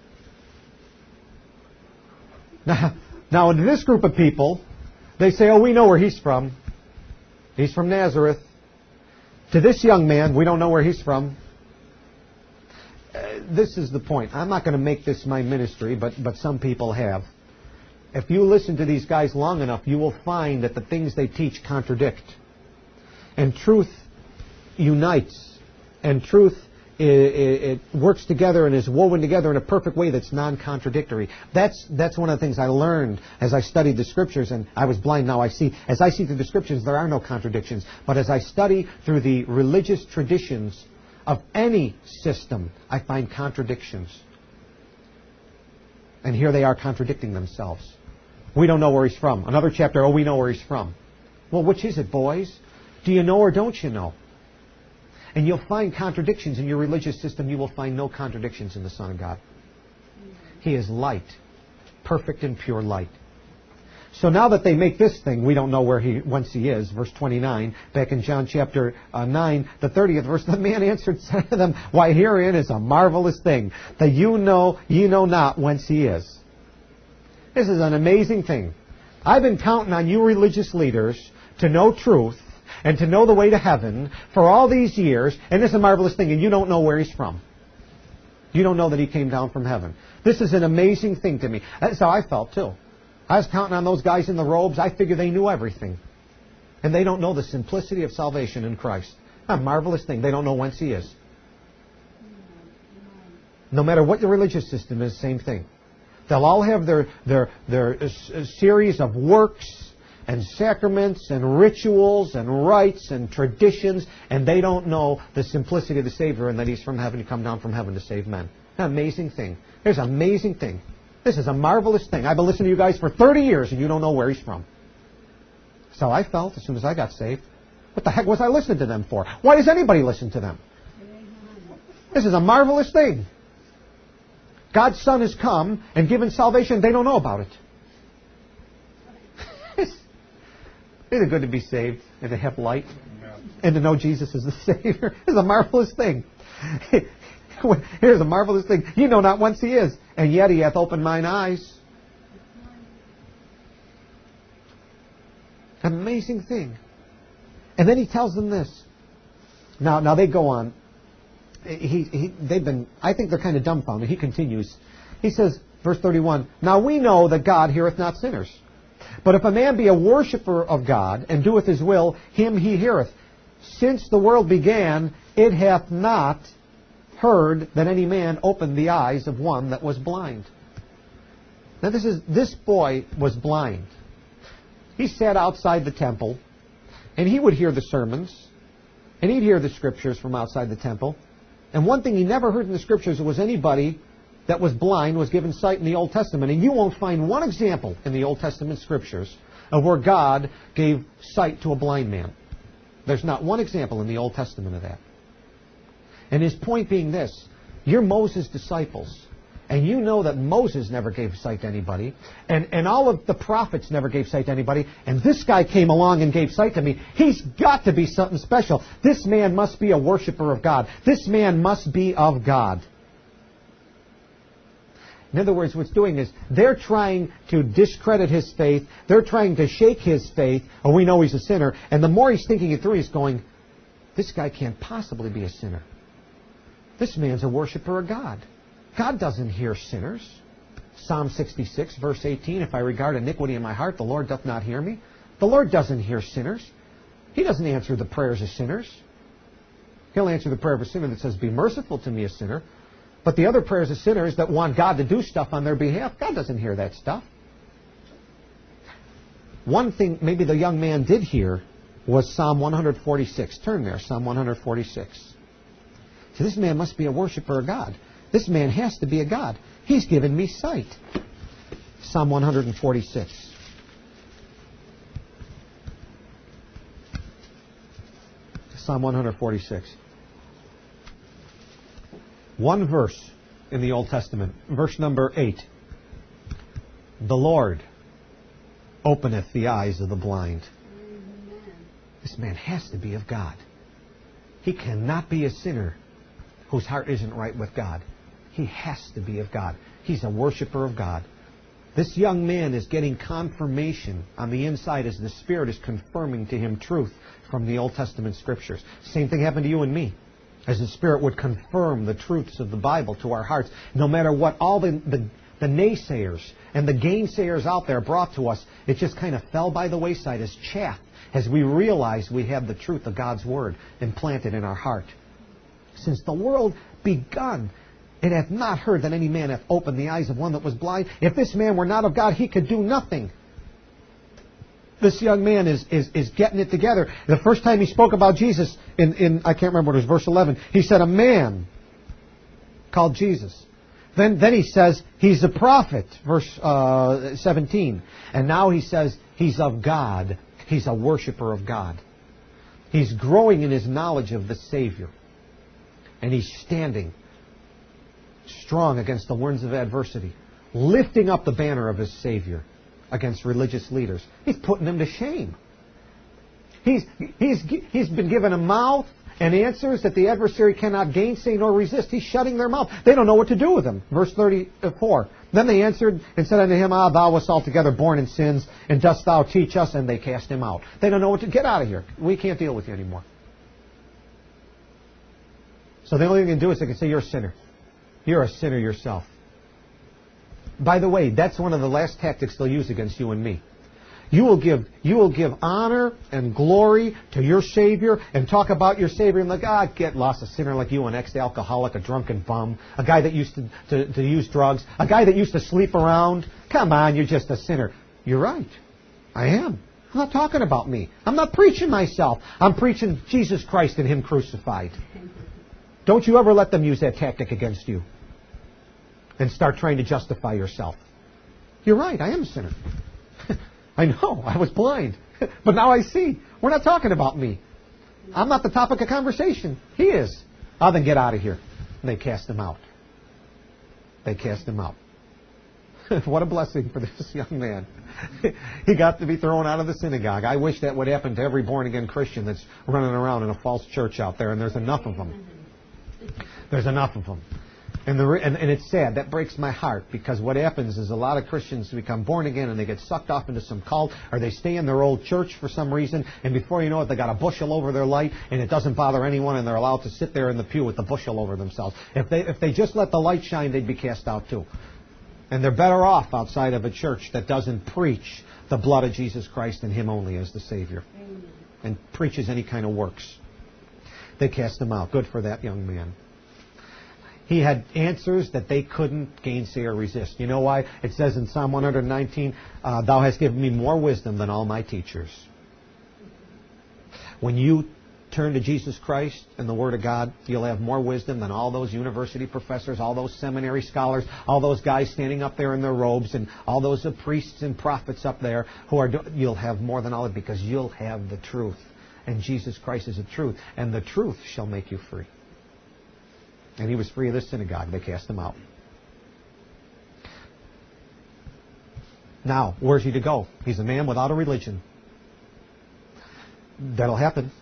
Now, now in this group of people, they say, oh, we know where he's from. He's from Nazareth. To this young man, we don't know where he's from. Uh, this is the point. I'm not going to make this my ministry, but, but some people have. If you listen to these guys long enough, you will find that the things they teach contradict. And truth unites, and truth it, it, it works together and is woven together in a perfect way that's non-contradictory. That's that's one of the things I learned as I studied the Scriptures, and I was blind, now I see. As I see through the Scriptures, there are no contradictions. But as I study through the religious traditions of any system, I find contradictions. And here they are contradicting themselves. We don't know where he's from. Another chapter, oh, we know where he's from. Well, which is it, boys? Do you know or don't you know? And you'll find contradictions in your religious system. You will find no contradictions in the Son of God. He is light. Perfect and pure light. So now that they make this thing, we don't know where he, whence he is, verse twenty-nine, back in John chapter uh, nine, the thirtieth verse, the man answered and said to them, why, herein is a marvelous thing, that you know, ye know not whence he is. This is an amazing thing. I've been counting on you religious leaders to know truth and to know the way to heaven for all these years, and this is a marvelous thing, and you don't know where he's from. You don't know that he came down from heaven. This is an amazing thing to me. That's how I felt, too. I was counting on those guys in the robes. I figured they knew everything. And they don't know the simplicity of salvation in Christ. A marvelous thing. They don't know whence he is. No matter what your religious system is, same thing. They'll all have their, their, their uh, series of works and sacraments and rituals and rites and traditions, and they don't know the simplicity of the Savior and that he's from heaven to come down from heaven to save men. An amazing thing. There's an amazing thing. This is a marvelous thing. I've been listening to you guys for thirty years, and you don't know where he's from. So I felt as soon as I got saved. What the heck was I listening to them for? Why does anybody listen to them? This is a marvelous thing. God's Son has come and given salvation. They don't know about it. Isn't it good to be saved and to have light and to know Jesus is the Savior? It's a marvelous thing. Here's a marvelous thing. You know not whence he is, and yet he hath opened mine eyes. An amazing thing. And then he tells them this. Now, now they go on. He, he, they've been. I think they're kind of dumbfounded. He continues. He says, verse thirty-one. Now we know that God heareth not sinners. But if a man be a worshipper of God, and doeth his will, him he heareth. Since the world began, it hath not heard that any man opened the eyes of one that was blind. Now this is this boy was blind. He sat outside the temple, and he would hear the sermons, and he'd hear the Scriptures from outside the temple. And one thing he never heard in the Scriptures was anybody that was blind was given sight in the Old Testament. And you won't find one example in the Old Testament Scriptures of where God gave sight to a blind man. There's not one example in the Old Testament of that. And his point being this: you're Moses' disciples, and you know that Moses never gave sight to anybody, and, and all of the prophets never gave sight to anybody, and this guy came along and gave sight to me. He's got to be something special. This man must be a worshiper of God. This man must be of God. In other words, what's doing is they're trying to discredit his faith. They're trying to shake his faith. Oh, we know he's a sinner. And the more he's thinking it through, he's going, this guy can't possibly be a sinner. This man's a worshiper of God. God doesn't hear sinners. Psalm sixty-six, verse eighteen, if I regard iniquity in my heart, the Lord doth not hear me. The Lord doesn't hear sinners. He doesn't answer the prayers of sinners. He'll answer the prayer of a sinner that says, be merciful to me, a sinner. But the other prayers of sinners that want God to do stuff on their behalf, God doesn't hear that stuff. One thing maybe the young man did hear was Psalm one forty-six. Turn there, Psalm one forty-six. So this man must be a worshiper of God. This man has to be a God. He's given me sight. Psalm one forty-six. Psalm one forty-six. One verse in the Old Testament. Verse number eight. The Lord openeth the eyes of the blind. This man has to be of God. He cannot be a sinner whose heart isn't right with God. He has to be of God. He's a worshiper of God. This young man is getting confirmation on the inside as the Spirit is confirming to him truth from the Old Testament Scriptures. Same thing happened to you and me. As the Spirit would confirm the truths of the Bible to our hearts, no matter what all the, the, the naysayers and the gainsayers out there brought to us, it just kind of fell by the wayside as chaff as we realized we have the truth of God's Word implanted in our heart. Since the world begun, it hath not heard that any man hath opened the eyes of one that was blind. If this man were not of God, he could do nothing. This young man is, is, is getting it together. The first time he spoke about Jesus, in, in I can't remember what it was, verse eleven, he said a man called Jesus. Then, then he says he's a prophet, verse uh, seventeen. And now he says he's of God. He's a worshiper of God. He's growing in his knowledge of the Savior. And he's standing strong against the winds of adversity, lifting up the banner of his Savior against religious leaders. He's putting them to shame. He's, he's, he's been given a mouth and answers that the adversary cannot gainsay nor resist. He's shutting their mouth. They don't know what to do with him. Verse thirty-four. Then they answered and said unto him, Ah, thou wast altogether born in sins, and dost thou teach us? And they cast him out. They don't know what to... Get out of here. We can't deal with you anymore. So the only thing they can do is they can say, you're a sinner. You're a sinner yourself. By the way, that's one of the last tactics they'll use against you and me. You will give you will give honor and glory to your Savior and talk about your Savior and like, ah, get lost, a sinner like you, an ex-alcoholic, a drunken bum, a guy that used to, to, to use drugs, a guy that used to sleep around. Come on, you're just a sinner. You're right. I am. I'm not talking about me. I'm not preaching myself. I'm preaching Jesus Christ and Him crucified. Don't you ever let them use that tactic against you and start trying to justify yourself. You're right, I am a sinner. I know, I was blind. But now I see. We're not talking about me. I'm not the topic of conversation. He is. Oh, then get out of here. And they cast him out. They cast him out. What a blessing for this young man. He got to be thrown out of the synagogue. I wish that would happen to every born-again Christian that's running around in a false church out there, and there's enough of them. There's enough of them. And, the, and, and it's sad. That breaks my heart, because what happens is a lot of Christians become born again and they get sucked off into some cult, or they stay in their old church for some reason, and before you know it, they got a bushel over their light, and it doesn't bother anyone, and they're allowed to sit there in the pew with the bushel over themselves. If they, if they just let the light shine, they'd be cast out too. And they're better off outside of a church that doesn't preach the blood of Jesus Christ and Him only as the Savior, and preaches any kind of works. They cast him out. Good for that young man. He had answers that they couldn't gainsay or resist. You know why? It says in Psalm one nineteen, uh, Thou hast given me more wisdom than all my teachers. When you turn to Jesus Christ and the Word of God, you'll have more wisdom than all those university professors, all those seminary scholars, all those guys standing up there in their robes, and all those uh, priests and prophets up there who are. Do- you'll have more than all of it, because you'll have the truth. And Jesus Christ is the truth. And the truth shall make you free. And he was free of this synagogue. They cast him out. Now, where's he to go? He's a man without a religion. That'll happen.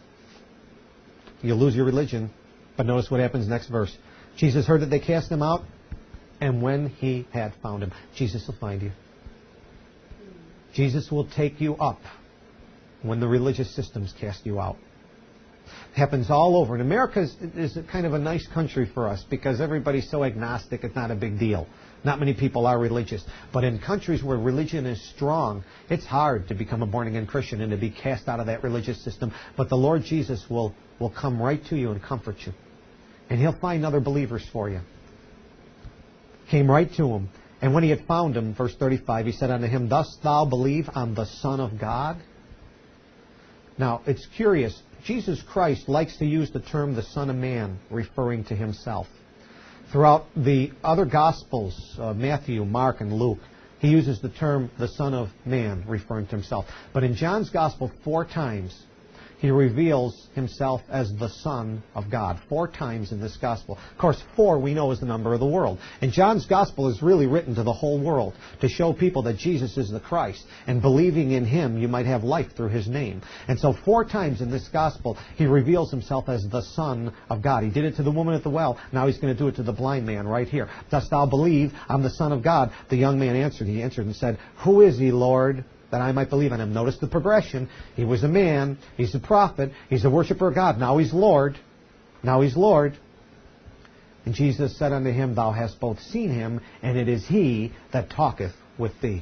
You'll lose your religion. But notice what happens next verse. Jesus heard that they cast him out. And when he had found him, Jesus will find you. Jesus will take you up when the religious systems cast you out. It happens all over. And America is, is kind of a nice country for us because everybody's so agnostic, it's not a big deal. Not many people are religious. But in countries where religion is strong, it's hard to become a born-again Christian and to be cast out of that religious system. But the Lord Jesus will, will come right to you and comfort you. And He'll find other believers for you. Came right to him. And when he had found him, verse thirty-five, he said unto him, Dost thou believe on the Son of God? Now, it's curious. Jesus Christ likes to use the term the Son of Man, referring to Himself. Throughout the other Gospels, uh, Matthew, Mark, and Luke, he uses the term the Son of Man, referring to Himself. But in John's Gospel, four times, He reveals Himself as the Son of God. Four times in this Gospel. Of course, four we know is the number of the world. And John's Gospel is really written to the whole world to show people that Jesus is the Christ. And believing in Him, you might have life through His name. And so four times in this Gospel, He reveals Himself as the Son of God. He did it to the woman at the well. Now He's going to do it to the blind man right here. Dost thou believe I'm the Son of God? The young man answered. He answered and said, Who is He, Lord, that I might believe on Him? Notice the progression. He was a man. He's a prophet. He's a worshiper of God. Now He's Lord. Now He's Lord. And Jesus said unto him, Thou hast both seen Him, and it is He that talketh with thee.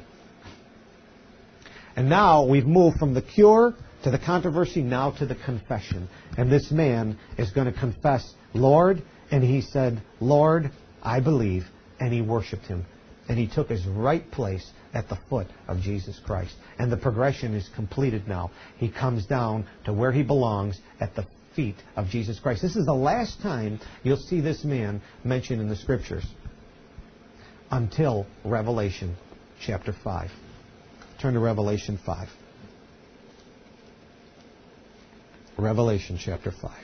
And now we've moved from the cure to the controversy, now to the confession. And this man is going to confess, Lord, and he said, Lord, I believe. And he worshipped Him. And he took his right place at the foot of Jesus Christ. And the progression is completed now. He comes down to where he belongs at the feet of Jesus Christ. This is the last time you'll see this man mentioned in the Scriptures until Revelation chapter five. Turn to Revelation five. Revelation chapter five.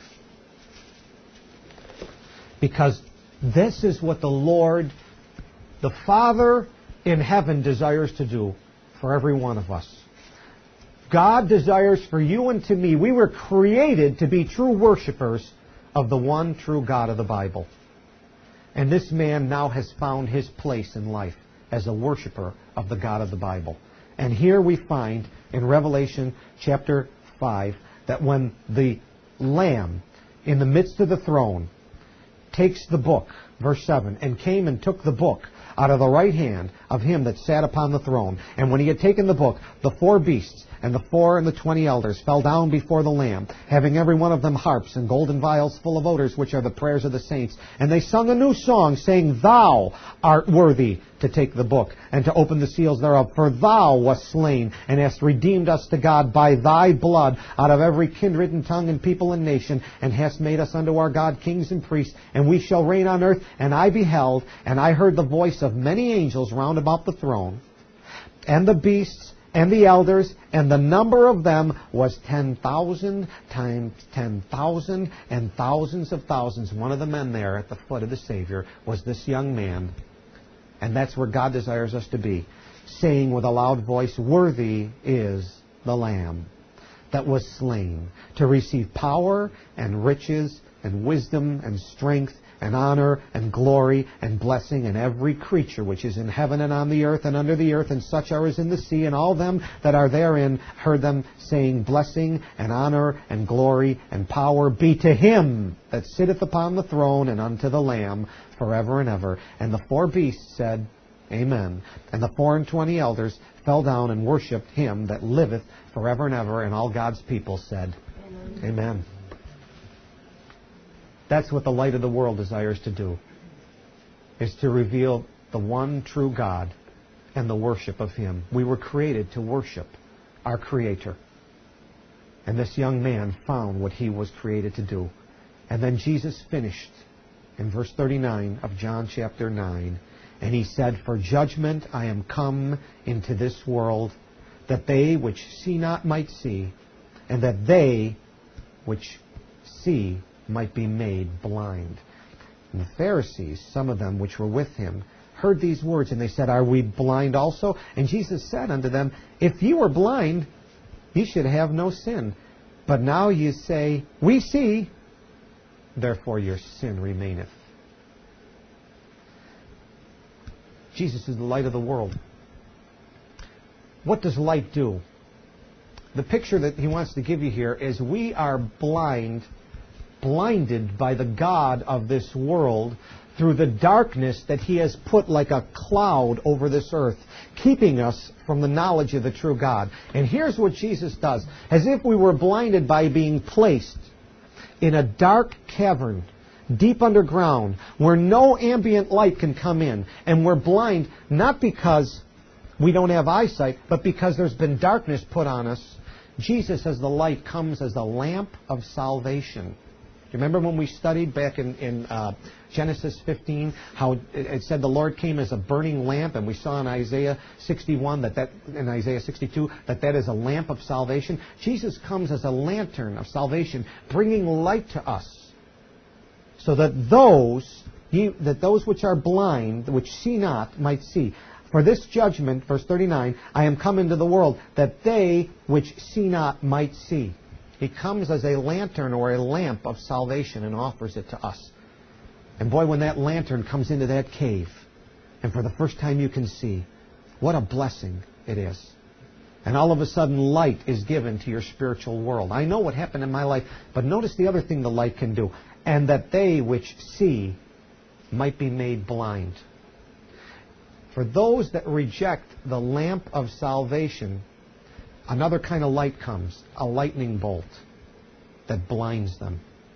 Because this is what the Lord, the Father in heaven, desires to do for every one of us. God desires for you and to me. We were created to be true worshipers of the one true God of the Bible. And this man now has found his place in life as a worshiper of the God of the Bible. And here we find in Revelation chapter five that when the Lamb in the midst of the throne takes the book, verse seven, and came and took the book out of the right hand of Him that sat upon the throne. And when He had taken the book, the four beasts and the four and the twenty elders fell down before the Lamb, having every one of them harps and golden vials full of odors, which are the prayers of the saints. And they sung a new song, saying, Thou art worthy to take the book and to open the seals thereof. For Thou wast slain and hast redeemed us to God by Thy blood out of every kindred and tongue and people and nation, and hast made us unto our God kings and priests, and we shall reign on earth. And I beheld, and I heard the voice of many angels round about the throne, and the beasts, and the elders, and the number of them was ten thousand times ten thousand and thousands of thousands. One of the men there at the foot of the Savior was this young man. And that's where God desires us to be, saying with a loud voice, Worthy is the Lamb that was slain to receive power and riches and wisdom and strength and honor and glory and blessing, and every creature which is in heaven and on the earth and under the earth, and such are as in the sea, and all them that are therein, heard them saying, Blessing and honor and glory and power be to Him that sitteth upon the throne and unto the Lamb forever and ever. And the four beasts said, Amen. And the four and twenty elders fell down and worshipped Him that liveth forever and ever. And all God's people said, Amen. Amen. That's what the light of the world desires to do, is to reveal the one true God and the worship of Him. We were created to worship our Creator. And this young man found what he was created to do. And then Jesus finished in verse thirty-nine of John chapter nine. And He said, For judgment I am come into this world, that they which see not might see, and that they which see might be made blind. And the Pharisees, some of them which were with Him, heard these words, and they said, Are we blind also? And Jesus said unto them, If ye were blind, ye should have no sin. But now ye say, We see, therefore your sin remaineth. Jesus is the light of the world. What does light do? The picture that he wants to give you here is we are blind, blinded by the God of this world through the darkness that he has put like a cloud over this earth, keeping us from the knowledge of the true God. And here's what Jesus does. As if we were blinded by being placed in a dark cavern, deep underground, where no ambient light can come in. And we're blind not because we don't have eyesight, but because there's been darkness put on us. Jesus as the light comes as the lamp of salvation. You remember when we studied back in, in uh, Genesis fifteen, how it, it said the Lord came as a burning lamp, and we saw in Isaiah sixty-one, that that in Isaiah sixty-two, that that is a lamp of salvation. Jesus comes as a lantern of salvation, bringing light to us, so that those, ye, that those which are blind, which see not, might see. For this judgment, verse thirty-nine, I am come into the world, that they which see not might see. He comes as a lantern or a lamp of salvation and offers it to us. And boy, when that lantern comes into that cave, and for the first time you can see, what a blessing it is. And all of a sudden light is given to your spiritual world. I know what happened in my life, but notice the other thing the light can do. And that they which see might be made blind. For those that reject the lamp of salvation, another kind of light comes, a lightning bolt that blinds them.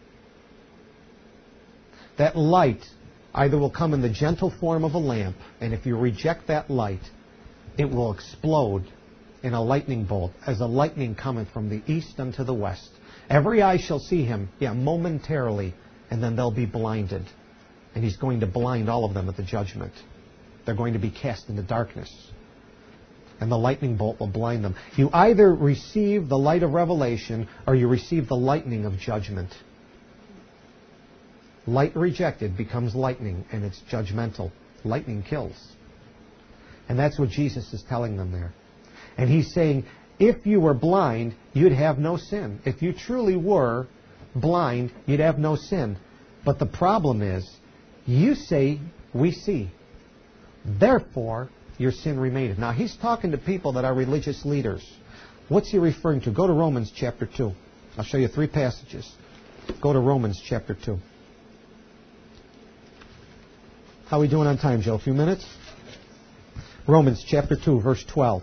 That light either will come in the gentle form of a lamp, and if you reject that light, it will explode in a lightning bolt, as a lightning cometh from the east unto the west. Every eye shall see him, yeah, momentarily, and then they'll be blinded. And he's going to blind all of them at the judgment. They're going to be cast into darkness. And the lightning bolt will blind them. You either receive the light of revelation or you receive the lightning of judgment. Light rejected becomes lightning, and it's judgmental. Lightning kills. And that's what Jesus is telling them there. And he's saying, if you were blind, you'd have no sin. If you truly were blind, you'd have no sin. But the problem is, you say, we see. Therefore, your sin remaineth. Now, he's talking to people that are religious leaders. What's he referring to? Go to Romans chapter two. I'll show you three passages. Go to Romans chapter two. How are we doing on time, Joe? A few minutes? Romans chapter two, verse twelve.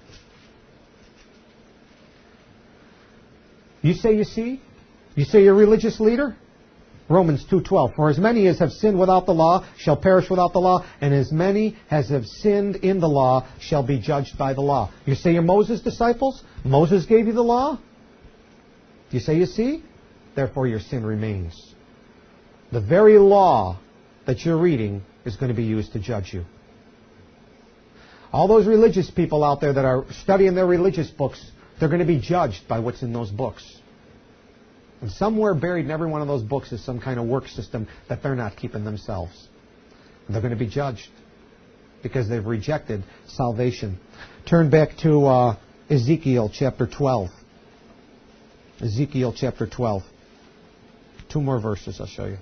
You say you see? You say you're a religious leader? Romans two twelve. For as many as have sinned without the law shall perish without the law, and as many as have sinned in the law shall be judged by the law. You say you're Moses' disciples? Moses gave you the law? You say you see? Therefore your sin remains. The very law that you're reading is going to be used to judge you. All those religious people out there that are studying their religious books, they're going to be judged by what's in those books. And somewhere buried in every one of those books is some kind of work system that they're not keeping themselves. And they're going to be judged because they've rejected salvation. Turn back to uh, Ezekiel chapter twelve. Ezekiel chapter twelve. Two more verses I'll show you.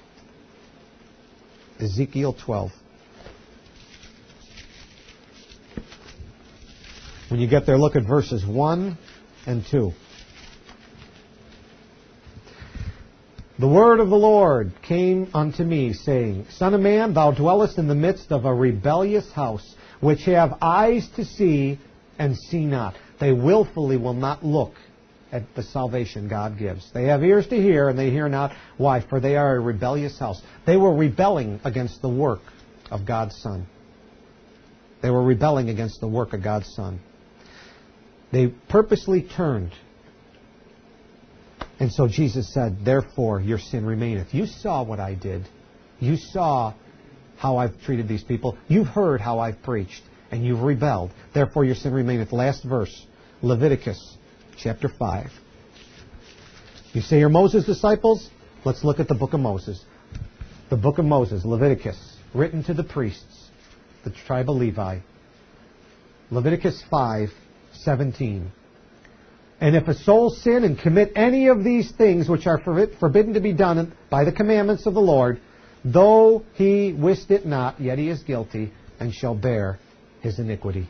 Ezekiel twelve. When you get there, look at verses one and two. The word of the Lord came unto me, saying, Son of man, thou dwellest in the midst of a rebellious house, which have eyes to see and see not. They willfully will not look at the salvation God gives. They have ears to hear, and they hear not. Why? For they are a rebellious house. They were rebelling against the work of God's Son. They were rebelling against the work of God's Son. They purposely turned. And so Jesus said, therefore your sin remaineth. You saw what I did. You saw how I've treated these people. You've heard how I've preached. And you've rebelled. Therefore your sin remaineth. Last verse. Leviticus chapter five. You say you're Moses' disciples? Let's look at the book of Moses. The book of Moses, Leviticus, written to the priests, the tribe of Levi. Leviticus five seventeen. And if a soul sin and commit any of these things which are forbidden to be done by the commandments of the Lord, though he wist it not, yet he is guilty. and shall bear his iniquity.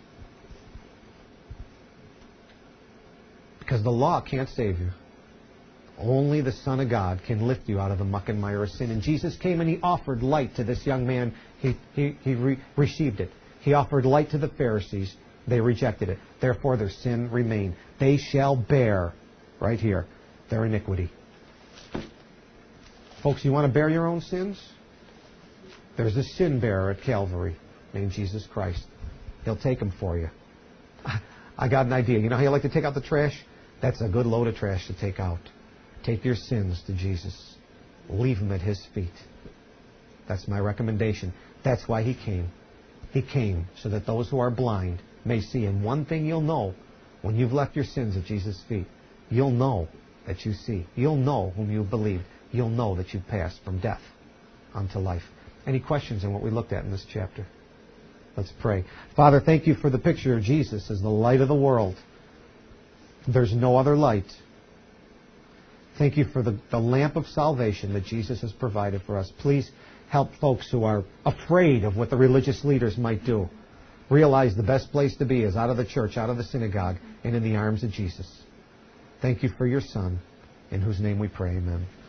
Because the law can't save you. Only the Son of God can lift you out of the muck and mire of sin. And Jesus came and He offered light to this young man. He, he, he re- received it. He offered light to the Pharisees. They rejected it. Therefore their sin remained. They shall bear, right here, their iniquity. Folks, you want to bear your own sins? There's a sin bearer at Calvary named Jesus Christ. He'll take them for you. I got an idea. You know how you like to take out the trash? That's a good load of trash to take out. Take your sins to Jesus. Leave them at His feet. That's my recommendation. That's why He came. He came so that those who are blind may see. And one thing you'll know, when you've left your sins at Jesus' feet, you'll know that you see. You'll know whom you believe. You'll know that you've passed from death unto life. Any questions on what we looked at in this chapter? Let's pray. Father, thank You for the picture of Jesus as the light of the world. There's no other light. Thank You for the, the lamp of salvation that Jesus has provided for us. Please help folks who are afraid of what the religious leaders might do. Realize the best place to be is out of the church, out of the synagogue, and in the arms of Jesus. Thank You for Your Son, in whose name we pray. Amen.